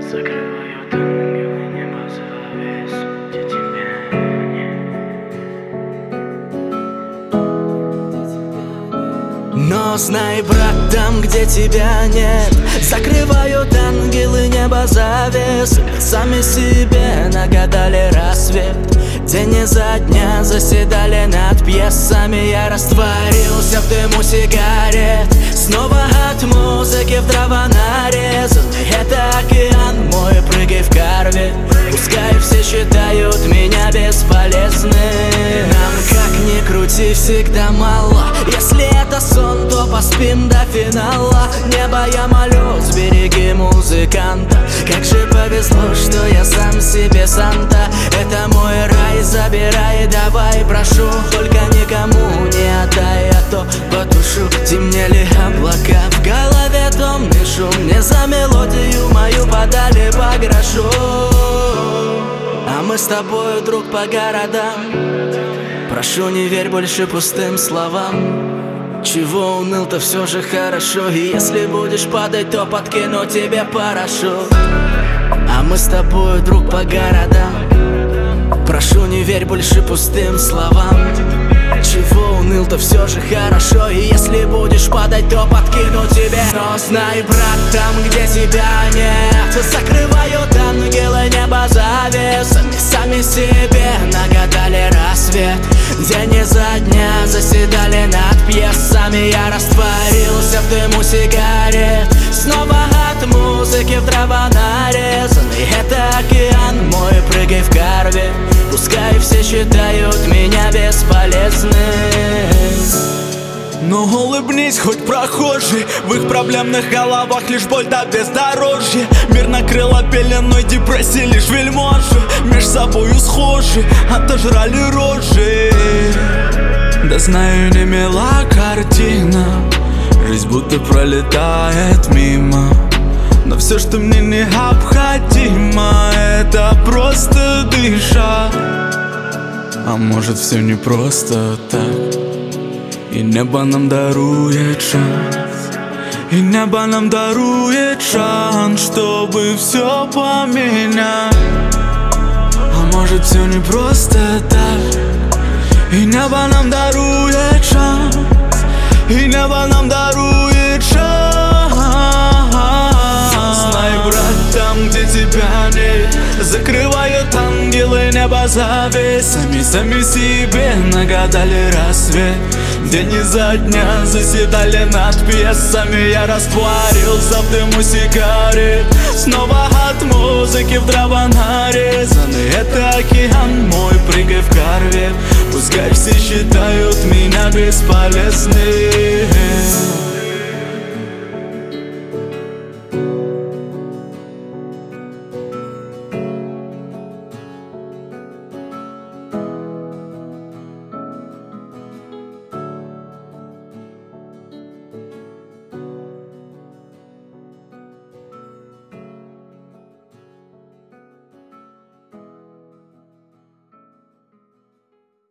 Закрывают ангелы небо завес, где тебя нет. Но знай, брат, там, где тебя нет, закрывают ангелы небо завес. Сами себе нагадали рассвет. День изо дня заседали над пьесами. Я растворился в дыму сигарет. Снова от музыки в дрова нарезан. Это океан мой, прыгай в карве. Пускай все считают меня бесполезным. Нам, как ни крути, всегда мало. Если это сон, то поспим до финала. Небо, я молю, сбереги музыканта. Как же повезло, что я сам себе Санта. Это мой рай, забирай, давай, прошу. Только никому не отдай, а то потушу. Темнели облака, в голове томный шум. Мне за мелодию мою подали по грошу. А мы с тобою, друг, по городам. Прошу, не верь больше пустым словам. Чего уныл-то, все же хорошо. И если будешь падать, то подкину тебе парашют. А мы с тобою, друг, по городам. Прошу, не верь больше пустым словам. Чего уныл-то, все же хорошо. И если будешь падать, то подкину тебе. Но знай, брат, там, где тебя нет, закрывают ангелы небо завесами. Сами себе нагадали рассвет. День изо дня заседали над пьесами. Я растворился в дыму сигарет. Снова от музыки в дрова нарезанный. Это океан мой, прыгай в карве. Пускай все считают меня бесполезным. Но улыбнись, хоть прохожий. В их проблемных головах лишь боль да бездорожье. Мир накрыла пеленой депрессии, лишь вельможи меж собою схожи, отожрали рожи. Да знаю, не мила картина, жизнь будто пролетает мимо. Но все, что мне необходимо, это просто дышать. А может, все не просто так. И небо нам дарует шанс. И небо нам дарует шанс, чтобы все поменять. А может, все не просто так. И небо нам дарует шанс. И небо нам дарует шанс. Знай, брат, там, где тебя нет, закрывают ангелы небо завесами. Сами себе нагадали рассвет. День изо дня заседали над пьесами. Я растворился в дыму сигарет. Снова от музыки в дрова нарезаны. Это океан мой, прыгай в карве. Пускай все считают меня бесполезным.